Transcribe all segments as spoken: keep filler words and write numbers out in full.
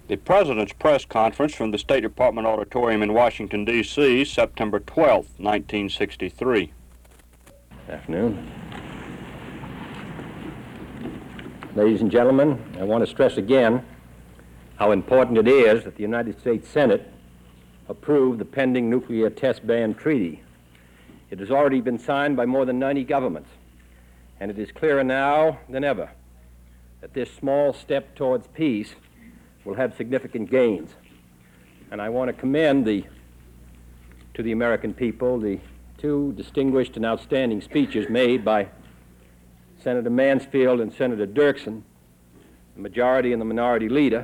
The President's press conference from the State Department Auditorium in Washington, D C, September twelfth, nineteen sixty-three. Good afternoon. Ladies and gentlemen, I want to stress again how important it is that the United States Senate approve the pending nuclear test ban treaty. It has already been signed by more than ninety governments, and it is clearer now than ever that this small step towards peace will have significant gains. And I want to commend the, to the American people the two distinguished and outstanding speeches made by Senator Mansfield and Senator Dirksen, the majority and the minority leader,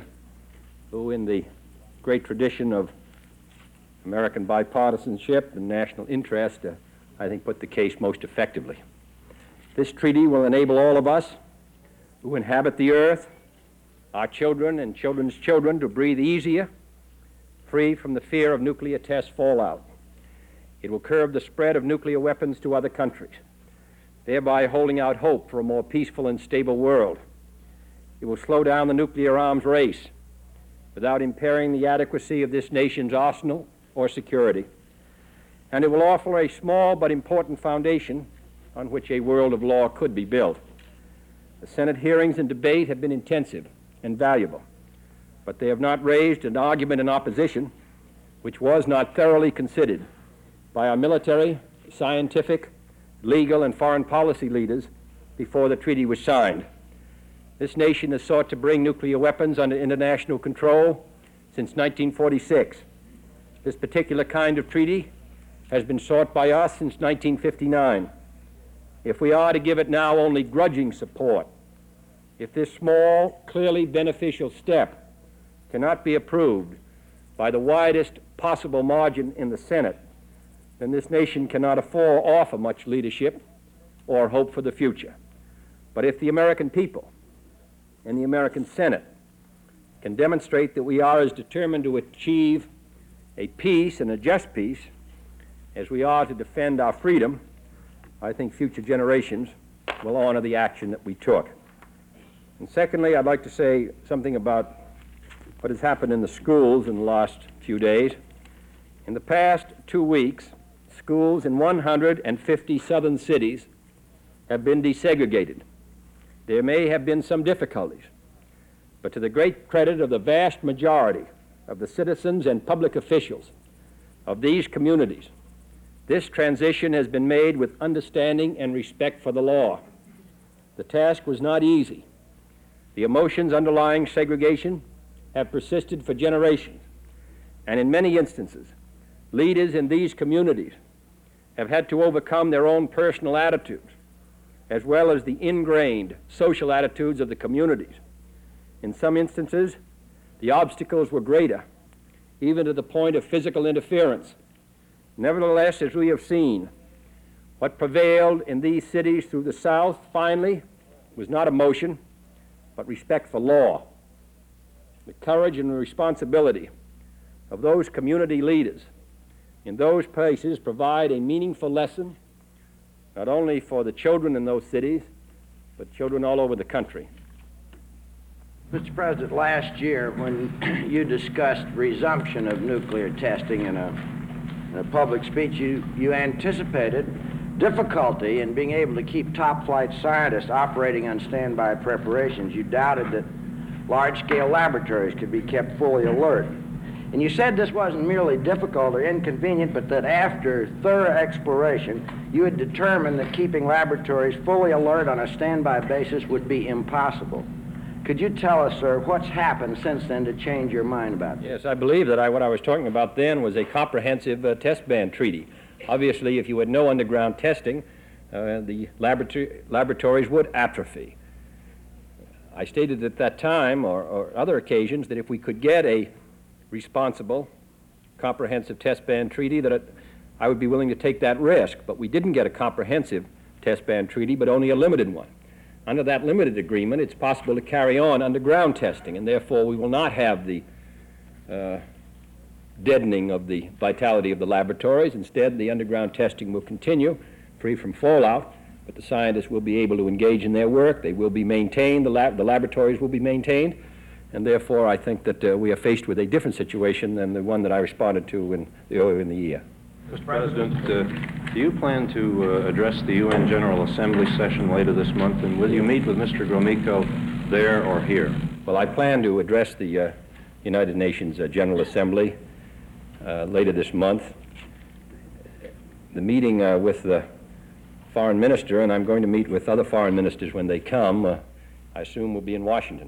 who in the great tradition of American bipartisanship and national interest, uh, I think put the case most effectively. This treaty will enable all of us who inhabit the earth, our children and children's children, to breathe easier, free from the fear of nuclear test fallout. It will curb the spread of nuclear weapons to other countries, thereby holding out hope for a more peaceful and stable world. It will slow down the nuclear arms race without impairing the adequacy of this nation's arsenal or security. And it will offer a small but important foundation on which a world of law could be built. The Senate hearings and debate have been intensive and valuable, but they have not raised an argument in opposition which was not thoroughly considered by our military, scientific, legal, and foreign policy leaders before the treaty was signed. This nation has sought to bring nuclear weapons under international control since nineteen forty-six. This particular kind of treaty has been sought by us since nineteen fifty-nine. If we are to give it now only grudging support, if this small, clearly beneficial step cannot be approved by the widest possible margin in the Senate, then this nation cannot afford offer much leadership or hope for the future. But if the American people and the American Senate can demonstrate that we are as determined to achieve a peace and a just peace as we are to defend our freedom, I think future generations will honor the action that we took. And secondly, I'd like to say something about what has happened in the schools in the last few days. In the past two weeks, schools in one hundred fifty southern cities have been desegregated. There may have been some difficulties, but to the great credit of the vast majority of the citizens and public officials of these communities, this transition has been made with understanding and respect for the law. The task was not easy. The emotions underlying segregation have persisted for generations, and in many instances, leaders in these communities have had to overcome their own personal attitudes, as well as the ingrained social attitudes of the communities. In some instances, the obstacles were greater, even to the point of physical interference. Nevertheless, as we have seen, what prevailed in these cities through the South finally was not emotion, but respect for law. The courage and the responsibility of those community leaders in those places provide a meaningful lesson, not only for the children in those cities, but children all over the country. Mister President, last year when you discussed resumption of nuclear testing in a, in a public speech, you, you anticipated difficulty in being able to keep top-flight scientists operating on standby preparations. You doubted that large-scale laboratories could be kept fully alert. And you said this wasn't merely difficult or inconvenient, but that after thorough exploration, you had determined that keeping laboratories fully alert on a standby basis would be impossible. Could you tell us, sir, what's happened since then to change your mind about this? Yes, I believe that I, what I was talking about then was a comprehensive uh, test ban treaty. Obviously, if you had no underground testing, uh, the laboratory, laboratories would atrophy. I stated at that time, or, or other occasions, that if we could get a responsible, comprehensive test ban treaty, that it, I would be willing to take that risk. But we didn't get a comprehensive test ban treaty, but only a limited one. Under that limited agreement, it's possible to carry on underground testing, and therefore we will not have the uh, deadening of the vitality of the laboratories. Instead, the underground testing will continue, free from fallout, but the scientists will be able to engage in their work. They will be maintained, the, lab, the laboratories will be maintained, and therefore I think that uh, we are faced with a different situation than the one that I responded to in the, earlier in the year. Mister President, uh, do you plan to uh, address the U N General Assembly session later this month, and will you meet with Mister Gromyko there or here? Well, I plan to address the uh, United Nations uh, General Assembly uh, later this month. The meeting uh, with the foreign minister, and I'm going to meet with other foreign ministers when they come, uh, I assume will be in Washington.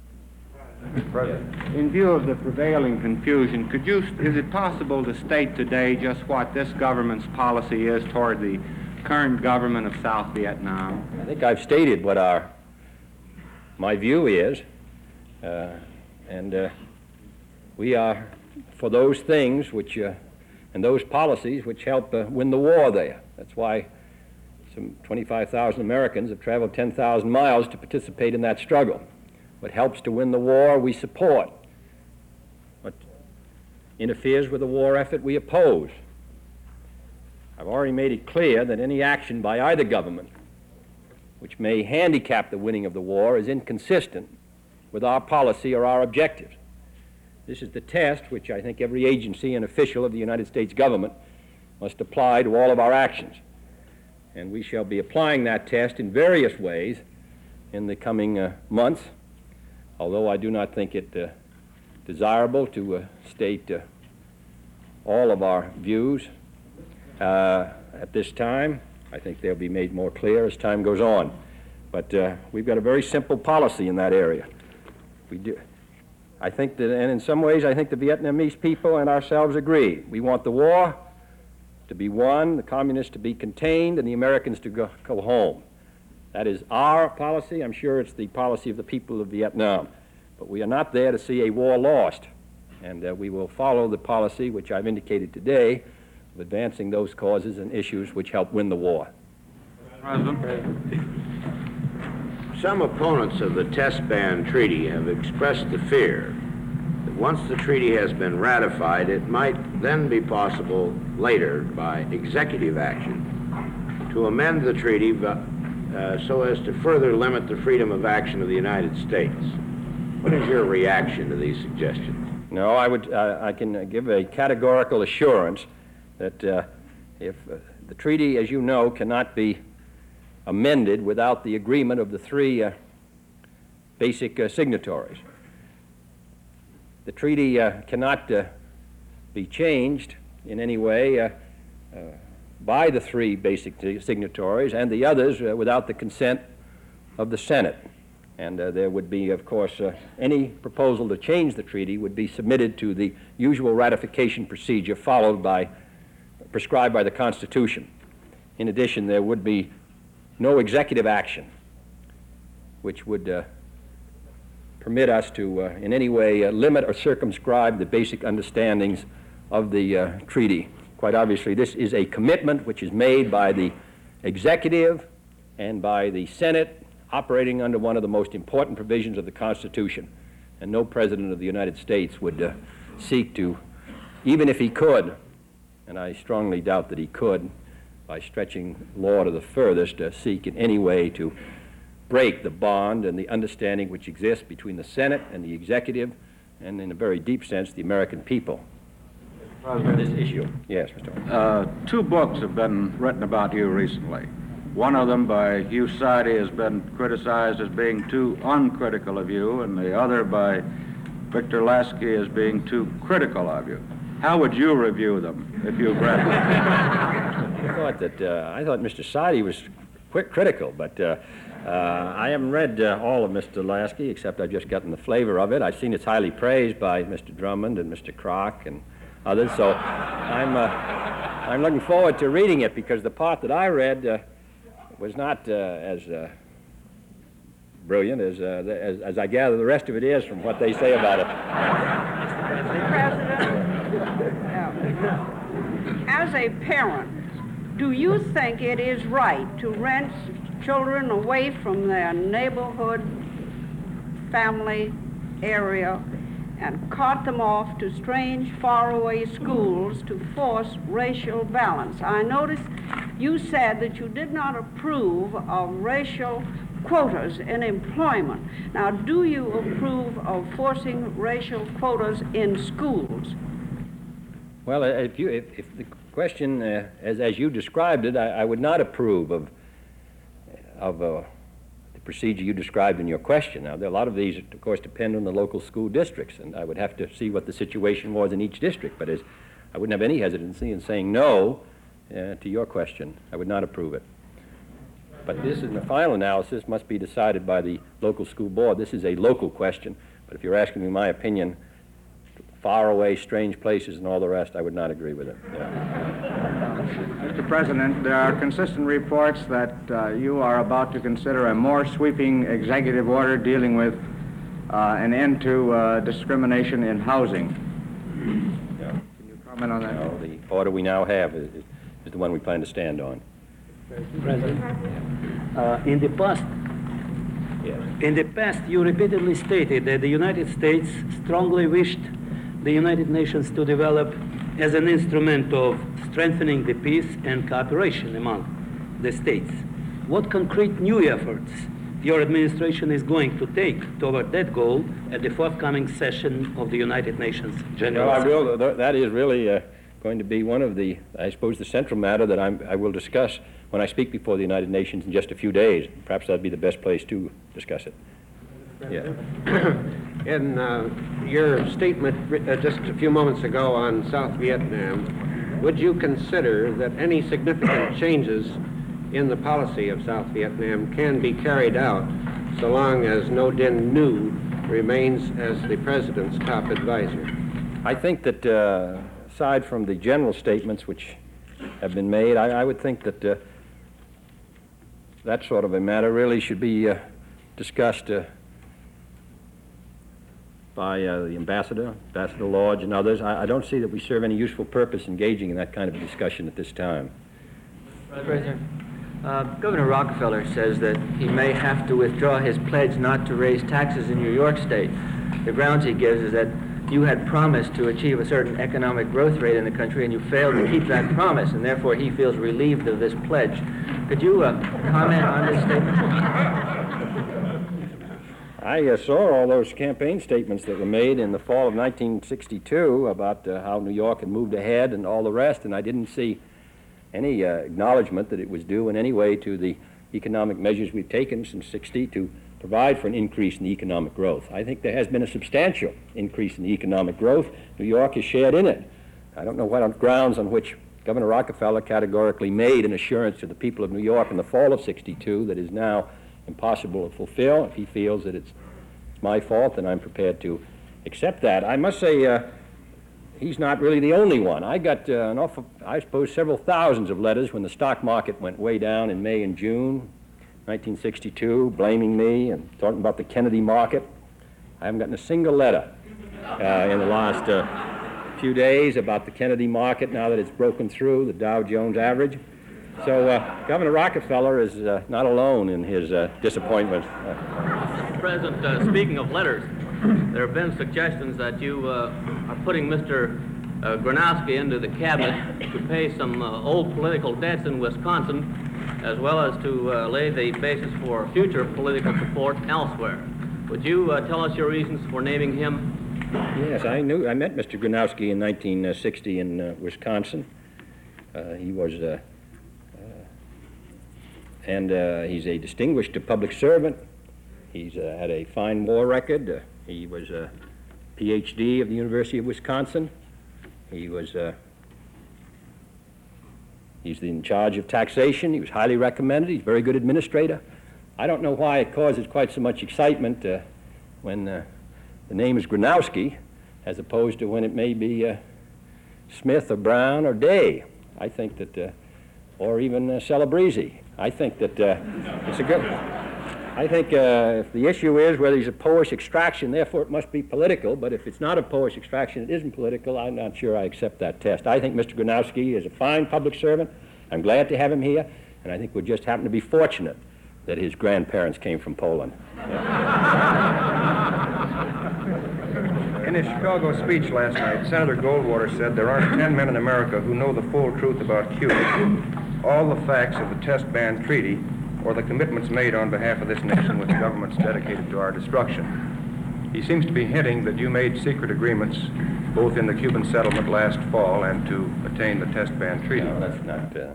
In view of the prevailing confusion, could you, is it possible to state today just what this government's policy is toward the current government of South Vietnam? I think I've stated what our, my view is, uh, and uh, we are for those things which, uh, and those policies which help uh, win the war there. That's why some twenty-five thousand Americans have traveled ten thousand miles to participate in that struggle. What helps to win the war, we support. What interferes with the war effort, we oppose. I've already made it clear that any action by either government which may handicap the winning of the war is inconsistent with our policy or our objectives. This is the test which I think every agency and official of the United States government must apply to all of our actions. And we shall be applying that test in various ways in the coming uh, months, although I do not think it uh, desirable to uh, state uh, all of our views uh, at this time. I think they'll be made more clear as time goes on. But uh, we've got a very simple policy in that area. We do. I think that, and in some ways, I think the Vietnamese people and ourselves agree. We want the war to be won, the communists to be contained, and the Americans to go, go home. That is our policy. I'm sure it's the policy of the people of Vietnam. But we are not there to see a war lost. And uh, we will follow the policy which I've indicated today of advancing those causes and issues which help win the war. President. Some opponents of the test ban treaty have expressed the fear that once the treaty has been ratified, it might then be possible later by executive action to amend the treaty uh, so as to further limit the freedom of action of the United States. What is your reaction to these suggestions? No, I would. Uh, I can uh, give a categorical assurance that uh, if uh, the treaty, as you know, cannot be amended without the agreement of the three uh, basic uh, signatories. The treaty uh, cannot uh, be changed in any way uh, uh, by the three basic signatories and the others uh, without the consent of the Senate. And uh, there would be, of course, uh, any proposal to change the treaty would be submitted to the usual ratification procedure followed by, prescribed by the Constitution. In addition, there would be no executive action which would uh, permit us to uh, in any way uh, limit or circumscribe the basic understandings of the uh, treaty. Quite obviously, this is a commitment which is made by the executive and by the Senate operating under one of the most important provisions of the Constitution. And no president of the United States would uh, seek to, even if he could, and I strongly doubt that he could, by stretching law to the furthest, uh, seek in any way to break the bond and the understanding which exists between the Senate and the executive, and in a very deep sense, the American people. On this issue. Yes, Mister Orton. Uh, two books have been written about you recently. One of them by Hugh Sidey has been criticized as being too uncritical of you, and the other by Victor Lasky as being too critical of you. How would you review them if you've read them? I thought that uh, I thought Mister Sidey was quick critical, but uh, uh, I haven't read uh, all of Mister Lasky, except I've just gotten the flavor of it. I've seen it's highly praised by Mister Drummond and Mister Kroc and others, so I'm uh, I'm looking forward to reading it, because the part that I read uh, was not uh, as uh, brilliant as, uh, the, as as I gather the rest of it is from what they say about it. Mister President, uh, as a parent, do you think it is right to rent children away from their neighborhood, family area, and cart them off to strange, faraway schools to force racial balance? I noticed you said that you did not approve of racial quotas in employment. Now, do you approve of forcing racial quotas in schools? Well, if, you, if, if the question, uh, as, as you described it, I, I would not approve of, of uh, the procedure you described in your question. Now, there are a lot of these, of course, depend on the local school districts, and I would have to see what the situation was in each district. But as I wouldn't have any hesitancy in saying no uh, to your question. I would not approve it. But this, in the final analysis, must be decided by the local school board. This is a local question. But if you're asking me my opinion, far away, strange places and all the rest, I would not agree with it. Yeah. Mister President, there are consistent reports that uh, you are about to consider a more sweeping executive order dealing with uh, an end to uh, discrimination in housing. Yeah. Can you comment on that? No, the order we now have is, is the one we plan to stand on. President, uh, in the past, Yes. in the past, you repeatedly stated that the United States strongly wished the United Nations to develop as an instrument of strengthening the peace and cooperation among the states. What concrete new efforts your administration is going to take toward that goal at the forthcoming session of the United Nations General Well, I Assembly? will, that is really uh, going to be one of the, I suppose, the central matter that I'm, I will discuss when I speak before the United Nations in just a few days. Perhaps that'd be the best place to discuss it. Yeah. In uh, your statement uh, just a few moments ago on South Vietnam, would you consider that any significant changes in the policy of South Vietnam can be carried out so long as No Dinh Nhu remains as the president's top advisor? I think that uh, aside from the general statements which have been made, I, I would think that uh, that sort of a matter really should be uh, discussed uh, by uh, the ambassador, Ambassador Lodge, and others. I, I don't see that we serve any useful purpose engaging in that kind of a discussion at this time. President, uh, Governor Rockefeller says that he may have to withdraw his pledge not to raise taxes in New York State. The grounds he gives is that you had promised to achieve a certain economic growth rate in the country and you failed to keep that promise, and therefore he feels relieved of this pledge. Could you uh, comment on this statement? I uh, saw all those campaign statements that were made in the fall of nineteen sixty-two about uh, how New York had moved ahead and all the rest, and I didn't see any uh, acknowledgement that it was due in any way to the economic measures we've taken since sixty to provide for an increase in economic growth. I think there has been a substantial increase in the economic growth. New York has shared in it. I don't know what grounds on which Governor Rockefeller categorically made an assurance to the people of New York in the fall of sixty-two that is now impossible to fulfill. If he feels that it's my fault, then I'm prepared to accept that. I must say, uh, he's not really the only one. I got uh, an awful, I suppose, several thousands of letters when the stock market went way down in May and June nineteen sixty-two, blaming me and talking about the Kennedy market. I haven't gotten a single letter uh, in the last uh, few days about the Kennedy market now that it's broken through the Dow Jones average. So uh, Governor Rockefeller is uh, not alone in his uh, disappointment. Mister President, uh, speaking of letters, there have been suggestions that you uh, are putting Mister Uh, Gronowski into the cabinet to pay some uh, old political debts in Wisconsin, as well as to uh, lay the basis for future political support elsewhere. Would you uh, tell us your reasons for naming him? Yes, I knew. I met Mister Gronowski in nineteen sixty in uh, Wisconsin. Uh, he was, uh, uh, and uh, he's a distinguished public servant. He's uh, had a fine war record. Uh, he was a P H D of the University of Wisconsin. He was, uh, he's in charge of taxation. He was highly recommended. He's a very good administrator. I don't know why it causes quite so much excitement uh, when uh, the name is Gronowski, as opposed to when it may be uh, Smith or Brown or Day. I think that, uh, or even uh, Celebrezzi. I think that uh, it's a good, I think uh, if the issue is whether he's a Polish extraction, therefore it must be political, but if it's not a Polish extraction, it isn't political, I'm not sure I accept that test. I think Mister Gronowski is a fine public servant. I'm glad to have him here, and I think we just happen to be fortunate that his grandparents came from Poland. In his Chicago speech last night, Senator Goldwater said there aren't ten men in America who know the full truth about Cuba. All the facts of the test ban treaty or the commitments made on behalf of this nation with governments dedicated to our destruction. He seems to be hinting that you made secret agreements both in the Cuban settlement last fall and to attain the test ban treaty. No, that's not... Uh,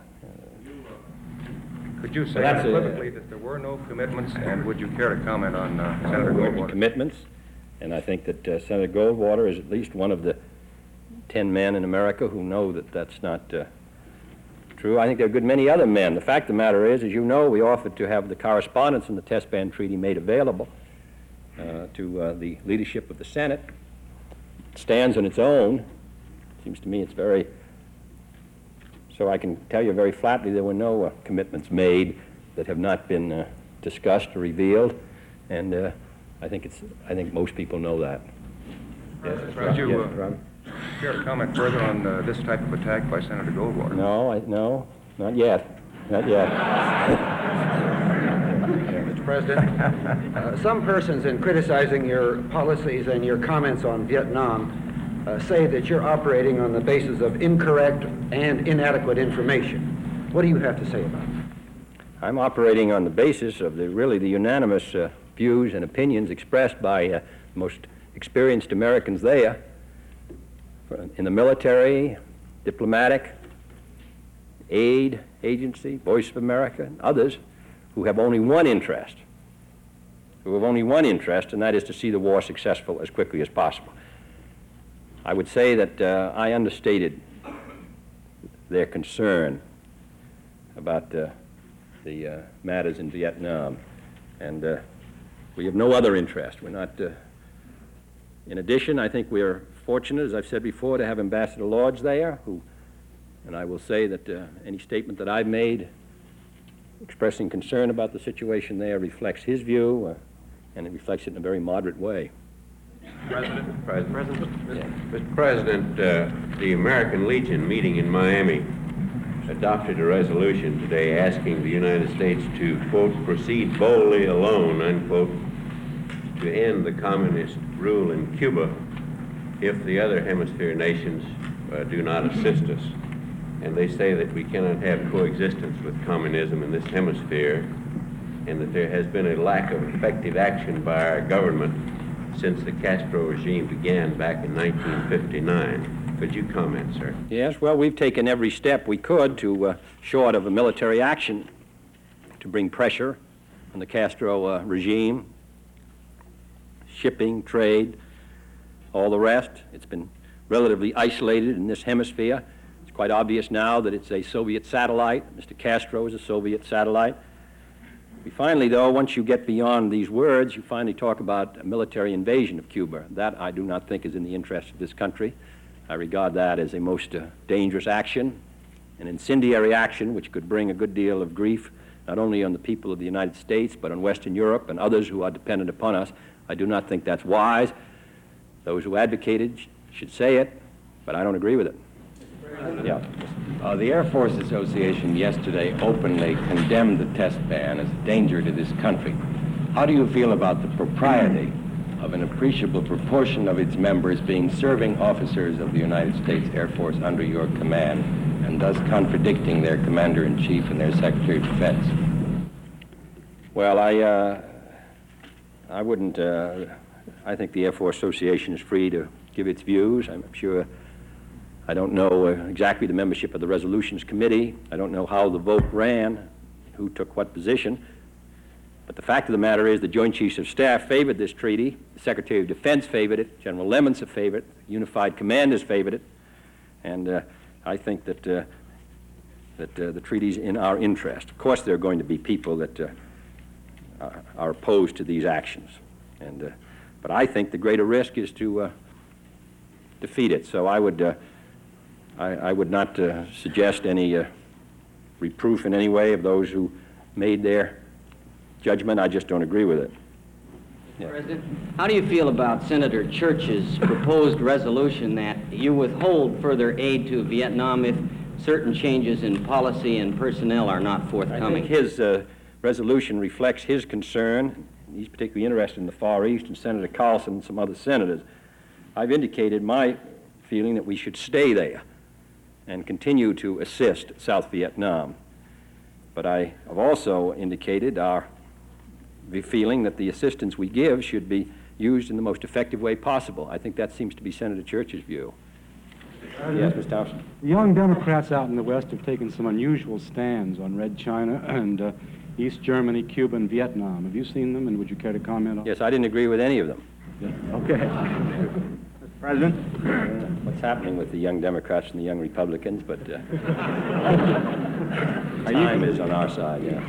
Could you say Well, that's a- unequivocally that there were no commitments, and would you care to comment on uh, Senator There were Goldwater? commitments, and I think that uh, Senator Goldwater is at least one of the ten men in America who know that that's not uh, true. I think there are a good many other men. The fact of the matter is, as you know, we offered to have the correspondence in the test ban treaty made available uh, to uh, the leadership of the Senate. It stands on its own. Seems to me it's very... So I can tell you very flatly there were no uh, commitments made that have not been uh, discussed or revealed, and uh, I think it's. I think most people know that. Yes, Would you yes, uh, Ron? care to comment further on uh, this type of attack by Senator Goldwater? No, I, no, not yet, not yet. Mister President, uh, some persons in criticizing your policies and your comments on Vietnam uh, say that you're operating on the basis of incorrect and inadequate information. What do you have to say about it? I'm operating on the basis of the really the unanimous uh, views and opinions expressed by uh, most experienced Americans there, in the military, diplomatic, aid agency, Voice of America, and others who have only one interest, who have only one interest, and that is to see the war successful as quickly as possible. I would say that uh, I understated their concern about uh, the uh, matters in Vietnam, and uh, we have no other interest. We're not. Uh, in addition, I think we are fortunate, as I've said before, to have Ambassador Lodge there, who, and I will say that uh, any statement that I've made expressing concern about the situation there reflects his view, uh, and it reflects it in a very moderate way. President, President, Mister President, uh, the American Legion meeting in Miami adopted a resolution today asking the United States to, quote, proceed boldly alone, unquote, to end the communist rule in Cuba if the other hemisphere nations uh, do not assist us. And they say that we cannot have coexistence with communism in this hemisphere, and that there has been a lack of effective action by our government since the Castro regime began back in nineteen fifty-nine. Could you comment, sir? Yes, well, we've taken every step we could to, uh, short of a military action, to bring pressure on the Castro uh, regime, shipping, trade, all the rest. It's been relatively isolated in this hemisphere. It's quite obvious now that it's a Soviet satellite. Mister Castro is a Soviet satellite. We finally, though, once you get beyond these words, you finally talk about a military invasion of Cuba. That I do not think is in the interest of this country. I regard that as a most uh, dangerous action, an incendiary action which could bring a good deal of grief, not only on the people of the United States, but on Western Europe and others who are dependent upon us. I do not think that's wise. Those who advocated sh- should say it, but I don't agree with it. Yeah. Uh, the Air Force Association yesterday openly condemned the test ban as a danger to this country. How do you feel about the propriety of an appreciable proportion of its members being serving officers of the United States Air Force under your command, and thus contradicting their Commander-in-Chief and their Secretary of Defense? Well, I, uh, I wouldn't, uh, I think the Air Force Association is free to give its views. I'm sure, I don't know uh, exactly the membership of the Resolutions Committee. I don't know how the vote ran, who took what position. But the fact of the matter is the Joint Chiefs of Staff favored this treaty. The Secretary of Defense favored it. General Lemons favored it. Unified Commanders favored it. And uh, I think that, uh, that uh, the treaty's in our interest. Of course, there are going to be people that uh, are, are opposed to these actions. And, uh, but I think the greater risk is to uh, defeat it. So I would, uh, I, I would not uh, suggest any uh, reproof in any way of those who made their judgment. I just don't agree with it. Yeah. President, how do you feel about Senator Church's proposed resolution that you withhold further aid to Vietnam if certain changes in policy and personnel are not forthcoming? I think his uh, resolution reflects his concern. He's particularly interested in the Far East, and Senator Carlson and some other senators. I've indicated my feeling that we should stay there and continue to assist South Vietnam. But I have also indicated our the feeling that the assistance we give should be used in the most effective way possible. I think that seems to be Senator Church's view. Yes, Mister Thompson. The young Democrats out in the West have taken some unusual stands on Red China and uh, East Germany, Cuba, and Vietnam. Have you seen them, and would you care to comment on? Yes, I didn't agree with any of them. Yeah. Okay. Mister President? Uh, what's happening with the young Democrats and the young Republicans, but uh, time is on our side, yeah.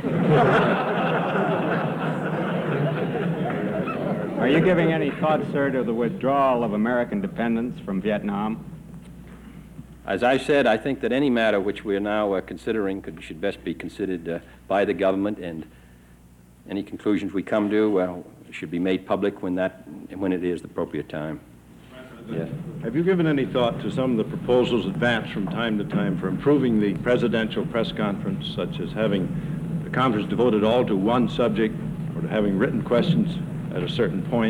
Are you giving any thought, sir, to the withdrawal of American dependence from Vietnam? As I said, I think that any matter which we are now uh, considering could, should best be considered uh, by the government, and any conclusions we come to well, should be made public when that when it is the appropriate time. Yes. Have you given any thought to some of the proposals advanced from time to time for improving the presidential press conference, such as having the conference devoted all to one subject, or to having written questions at a certain point?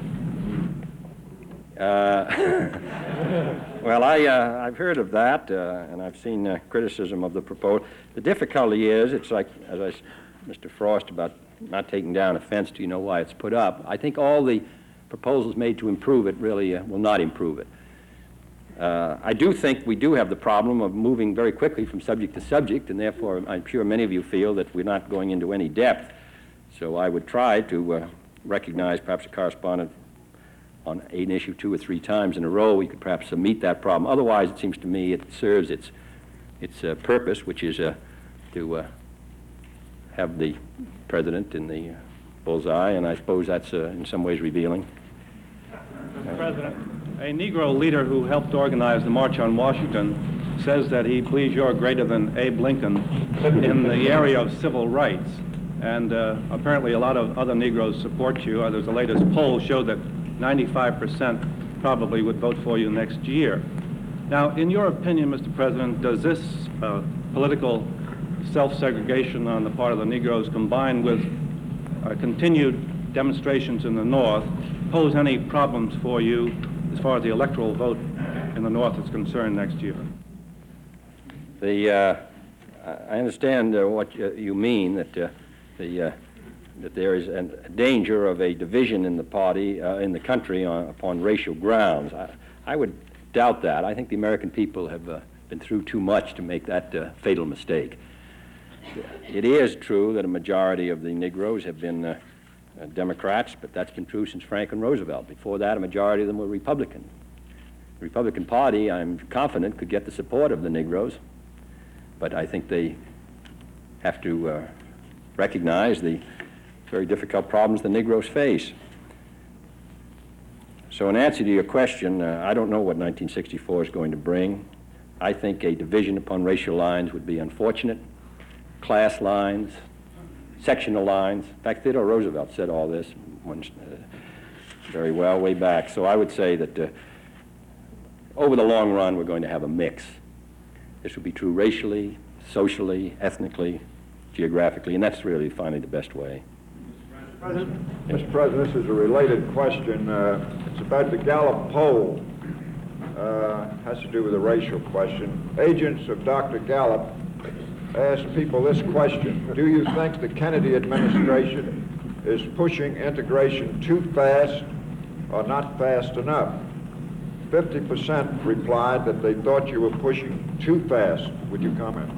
Uh, well, I, uh, I've heard of that, uh, and I've seen uh, criticism of the proposal. The difficulty is, it's like, as I, Mister Frost, about not taking down a fence, do you know why it's put up? I think all the proposals made to improve it really uh, will not improve it. Uh, I do think we do have the problem of moving very quickly from subject to subject, and therefore I'm sure many of you feel that we're not going into any depth. So I would try to uh, recognize perhaps a correspondent on an issue two or three times in a row. We could perhaps uh, meet that problem. Otherwise, it seems to me it serves its, its uh, purpose, which is uh, to uh, have the president in the uh, bullseye, and I suppose that's uh, in some ways revealing. Mister President, a Negro leader who helped organize the March on Washington says that he believes you're greater than Abe Lincoln in the area of civil rights. And uh, apparently a lot of other Negroes support you. Uh, there's the latest poll showed that ninety-five percent probably would vote for you next year. Now, in your opinion, Mister President, does this uh, political self-segregation on the part of the Negroes combined with uh, continued demonstrations in the North pose any problems for you as far as the electoral vote in the North is concerned next year? The, uh, I understand uh, what you, you mean, that uh, the uh, that there is a danger of a division in the party, uh, in the country, on, upon racial grounds. I, I would doubt that. I think the American people have uh, been through too much to make that uh, fatal mistake. It is true that a majority of the Negroes have been uh, uh, Democrats, but that's been true since Franklin Roosevelt. Before that, a majority of them were Republican. The Republican Party, I'm confident, could get the support of the Negroes, but I think they have to uh, recognize the very difficult problems the Negroes face. So in answer to your question, uh, I don't know what nineteen sixty-four is going to bring. I think a division upon racial lines would be unfortunate. Class lines, sectional lines. In fact, Theodore Roosevelt said all this when, uh, very well way back. So I would say that uh, over the long run, we're going to have a mix. This will be true racially, socially, ethnically, geographically, and that's really finally the best way. President? Mister President, this is a related question. Uh, it's about the Gallup poll. Uh, has to do with the racial question. Agents of Doctor Gallup asked people this question: do you think the Kennedy administration is pushing integration too fast or not fast enough? fifty percent replied that they thought you were pushing too fast. Would you comment?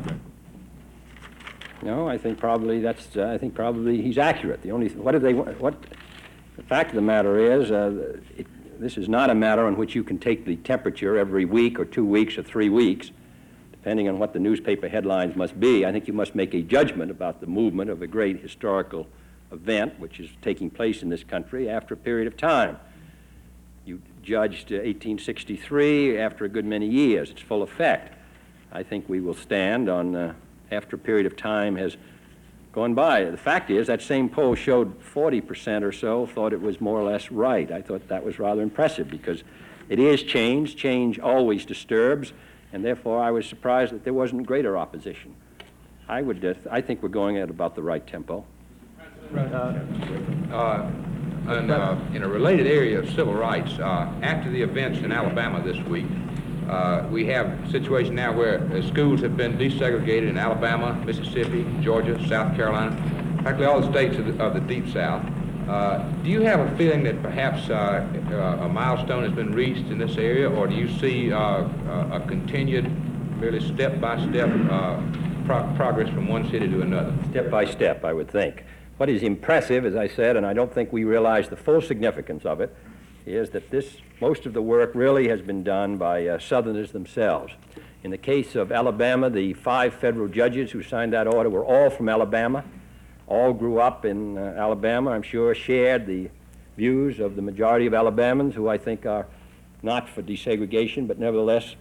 No, I think probably that's. Uh, I think probably he's accurate. The only what do they what? The fact of the matter is, uh, it, this is not a matter on which you can take the temperature every week or two weeks or three weeks, depending on what the newspaper headlines must be. I think you must make a judgment about the movement of a great historical event which is taking place in this country after a period of time. You judged uh, eighteen sixty-three after a good many years. Its full effect. I think we will stand on. Uh, after a period of time has gone by. The fact is, that same poll showed forty percent or so thought it was more or less right. I thought that was rather impressive because it is change. Change always disturbs, and therefore I was surprised that there wasn't greater opposition. I would, uh, I think we're going at about the right tempo. Uh, uh, and, uh, in a related area of civil rights, uh, after the events in Alabama this week, Uh, we have a situation now where uh, schools have been desegregated in Alabama, Mississippi, Georgia, South Carolina, practically all the states of the, of the Deep South. Uh, do you have a feeling that perhaps uh, uh, a milestone has been reached in this area, or do you see uh, uh, a continued, merely step-by-step uh, pro progress from one city to another? Step by step, I would think. What is impressive, as I said, and I don't think we realize the full significance of it, is that this, most of the work really has been done by uh, Southerners themselves. In the case of Alabama, the five federal judges who signed that order were all from Alabama, all grew up in uh, Alabama, I'm sure, shared the views of the majority of Alabamans, who I think are not for desegregation, but nevertheless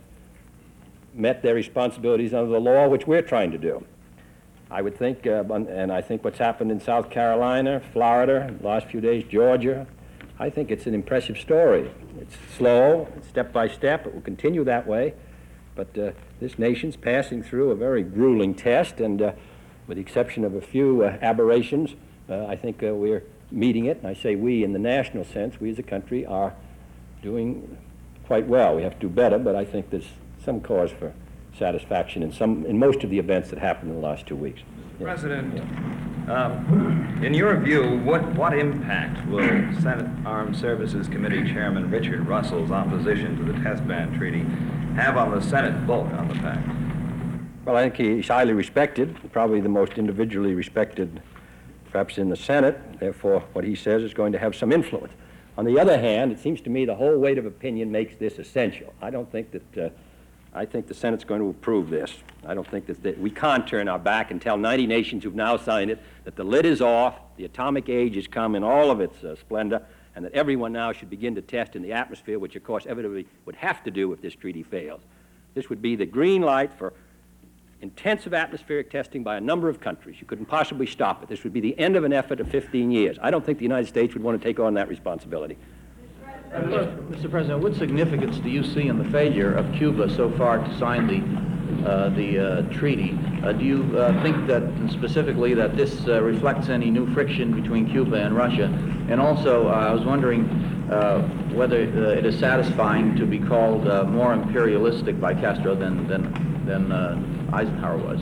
met their responsibilities under the law, which we're trying to do. I would think, uh, and I think what's happened in South Carolina, Florida, the last few days, Georgia, I think it's an impressive story. It's slow, it's step by step, it will continue that way, but uh, this nation's passing through a very grueling test, and uh, with the exception of a few uh, aberrations, uh, I think uh, we're meeting it, and I say we in the national sense, we as a country are doing quite well. We have to do better, but I think there's some cause for satisfaction in some, in most of the events that happened in the last two weeks. Mister President, yeah. um, in your view, what, what impact will Senate Armed Services Committee Chairman Richard Russell's opposition to the test ban treaty have on the Senate vote on the pact? Well, I think he's highly respected, probably the most individually respected perhaps in the Senate. Therefore, what he says is going to have some influence. On the other hand, it seems to me the whole weight of opinion makes this essential. I don't think that, uh, I think the Senate's going to approve this. I don't think that, that we can't turn our back and tell ninety nations who've now signed it that the lid is off, the atomic age has come in all of its uh, splendor, and that everyone now should begin to test in the atmosphere, which of course inevitably would have to do if this treaty fails. This would be the green light for intensive atmospheric testing by a number of countries. You couldn't possibly stop it. This would be the end of an effort of fifteen years. I don't think the United States would want to take on that responsibility. Mister President, what significance do you see in the failure of Cuba so far to sign the, uh, the uh, treaty? Uh, do you uh, think that specifically that this uh, reflects any new friction between Cuba and Russia? And also, uh, I was wondering uh, whether uh, it is satisfying to be called uh, more imperialistic by Castro than, than, than uh, Eisenhower was.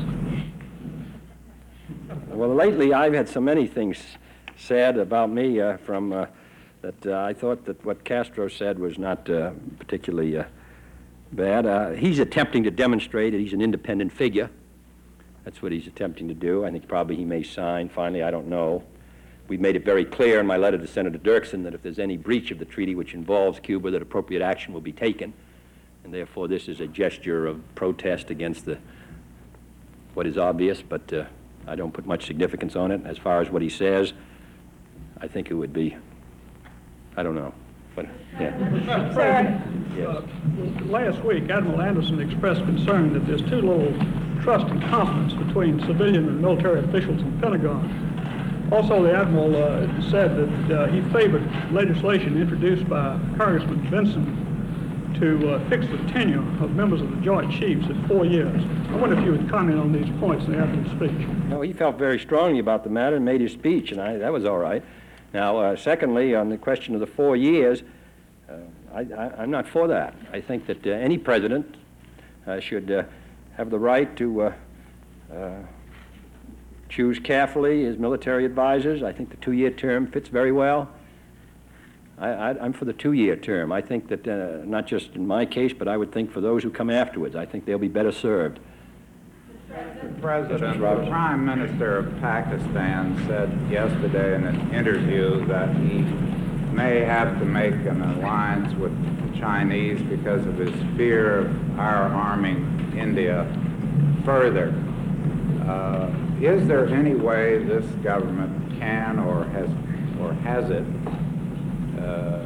Well, lately I've had so many things said about me uh, from uh, that uh, I thought that what Castro said was not uh, particularly uh, bad. Uh, he's attempting to demonstrate that he's an independent figure. That's what he's attempting to do. I think probably he may sign. Finally, I don't know. We made it very clear in my letter to Senator Dirksen that if there's any breach of the treaty which involves Cuba, that appropriate action will be taken. And therefore, this is a gesture of protest against the what is obvious, but uh, I don't put much significance on it. As far as what he says, I think it would be, I don't know, but yeah. Sir. Yes. Uh, last week, Admiral Anderson expressed concern that there's too little trust and confidence between civilian and military officials in the Pentagon. Also, the Admiral uh, said that uh, he favored legislation introduced by Congressman Benson to uh, fix the tenure of members of the Joint Chiefs at four years. I wonder if you would comment on these points in the Admiral's speech. No, he felt very strongly about the matter and made his speech, and I, that was all right. Now, uh, secondly, on the question of the four years, uh, I, I, I'm not for that. I think that uh, any president uh, should uh, have the right to uh, uh, choose carefully his military advisors. I think the two-year term fits very well. I, I, I'm for the two-year term. I think that, uh, not just in my case, but I would think for those who come afterwards, I think they'll be better served. Mister President, the Prime Minister of Pakistan said yesterday in an interview that he may have to make an alliance with the Chinese because of his fear of our arming India further. Uh, is there any way this government can or has, or has it uh,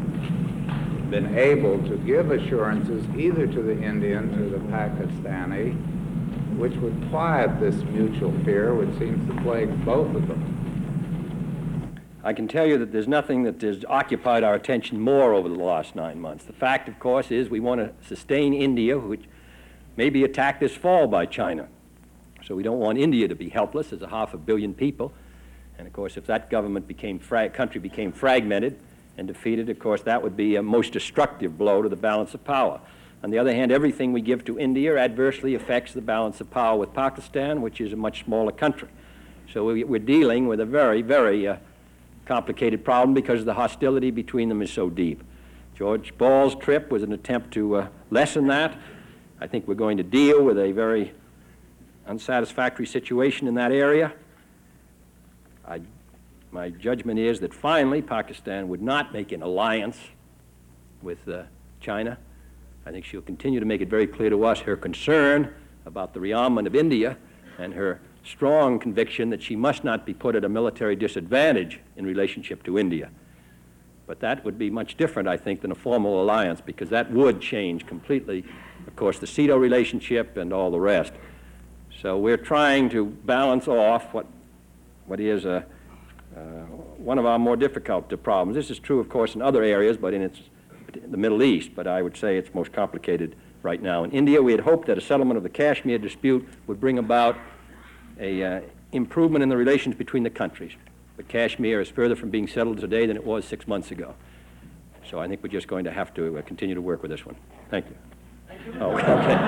been able to give assurances either to the Indians or the Pakistani which would quiet this mutual fear which seems to plague both of them? I can tell you that there's nothing that has occupied our attention more over the last nine months. The fact, of course, is we want to sustain India, which may be attacked this fall by China. So we don't want India to be helpless as a half a billion people. And of course, if that government became, fra country became fragmented and defeated, of course, that would be a most destructive blow to the balance of power. On the other hand, everything we give to India adversely affects the balance of power with Pakistan, which is a much smaller country. So we, we're dealing with a very, very uh, complicated problem because the hostility between them is so deep. George Ball's trip was an attempt to uh, lessen that. I think we're going to deal with a very unsatisfactory situation in that area. I, my judgment is that finally Pakistan would not make an alliance with uh, China. I think she'll continue to make it very clear to us her concern about the rearmament of India and her strong conviction that she must not be put at a military disadvantage in relationship to India. But that would be much different, I think, than a formal alliance, because that would change completely, of course, the SEATO relationship and all the rest. So we're trying to balance off what, what is a, uh, one of our more difficult uh, problems. This is true, of course, in other areas, but in its, the Middle East, but I would say it's most complicated right now. In India, we had hoped that a settlement of the Kashmir dispute would bring about a uh, improvement in the relations between the countries. But Kashmir is further from being settled today than it was six months ago. So I think we're just going to have to uh, continue to work with this one. Thank you. Thank you. Oh, okay.